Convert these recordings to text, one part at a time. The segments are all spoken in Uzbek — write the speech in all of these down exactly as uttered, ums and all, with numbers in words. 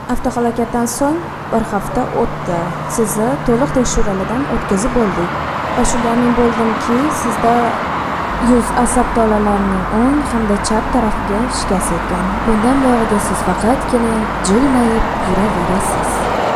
Avtohalokatdan so'ng bir hafta o'tdi. Sizni to'liq tekshiruvlardan o'tkazib bo'ldik. Va shunga amin bo'ldimki, sizda yuz asab tolalarining o'ng hamda chap tarafiga shikast yetgan. Bundan buyog'iga siz faqatgina jilmayib yuraverasiz.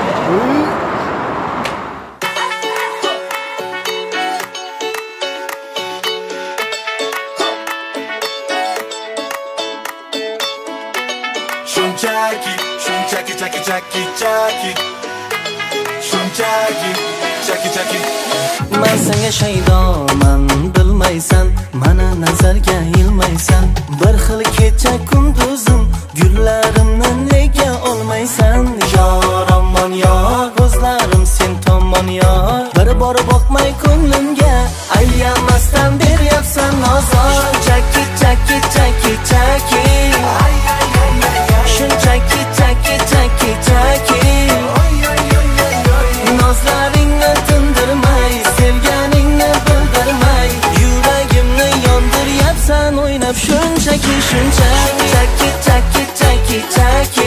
Shunchaki, shunchaki, chaki, chaki, chaki. Shunchaki, chaki, chaki. Men senga shaydoman, bilmaysan, mana nazarga ilmaysan. Bir xil kecha kunduzim, gullarimni nega olmaysan? Yor aman yor, ko'zlarim sen tomon yor. Bir bor boqmay ko'nglimga, ayyamasdan beryapsan nozor. Chaki, chaki, chaki, chaki. Shunchaki, chaki, chaki, chaki. Nozlaringni tindirmay, sevganingni bildirmay, yuragimni yondiryapsan o'ynab. Shunchaki, shunchaki, chaki, chaki, chaki, chaki.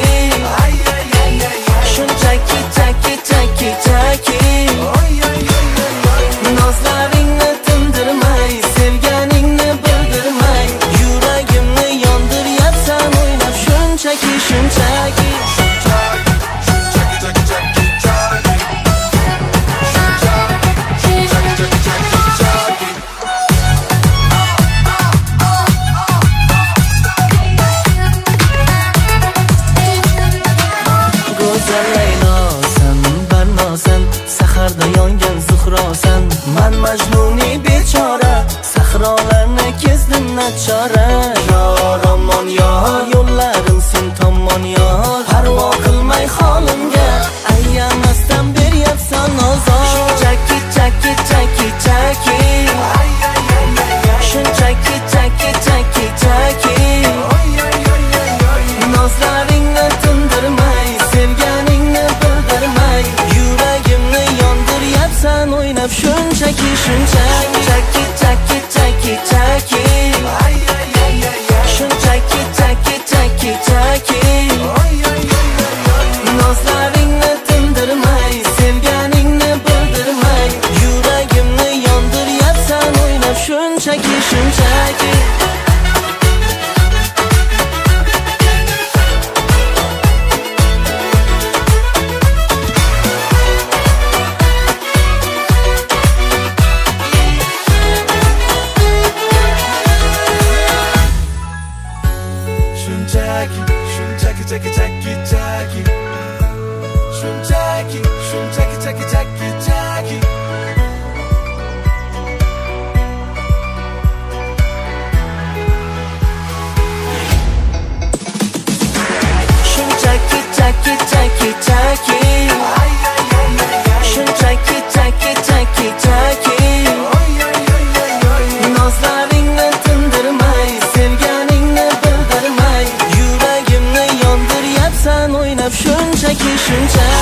Shunchaki, chaki, chaki, chaki. Nozlaringni tindirmay, sevganingni bildirmay, yuragimni yondiryapsan o'ynab. Shunchaki, shunchaki. Saharda yongan zuhrosan, man majnuni bechora, sahrolarni kezdim nachora. Yor aman yor, yo'llarim sen tomon yor. Parvo qilmay holimga, ayyamasdan beryapsan nozor. Shunchaki, chaki, chaki, chaki. Shunchaki, chaki, chaki, chaki. Nozlaringni tindirmay, sevganingni bildirmay, yuragimni yondiryapsan o'ynab. Shunchaki, shunchaki, chaki, chaki, chaki, chaki. Shunchaki, chaki, chaki, chaki. Nozlaringni tindirmay, sevganingni bildirmay, yuragimni yondiryapsan o'ynab. Shunchaki, shunchaki. Shunchaki, shunchaki, chaki, chaki, chaki. Shunchaki, shunchaki, chaki, chaki, chaki. Shunchaki, chaki, chaki, chaki. Shunchaki, chaki, chaki, chaki. Nozlaringni tindirmay, sevganingni bildirmay, yuragimni yondiryapsan o'ynab. Shunchaki, shunchaki.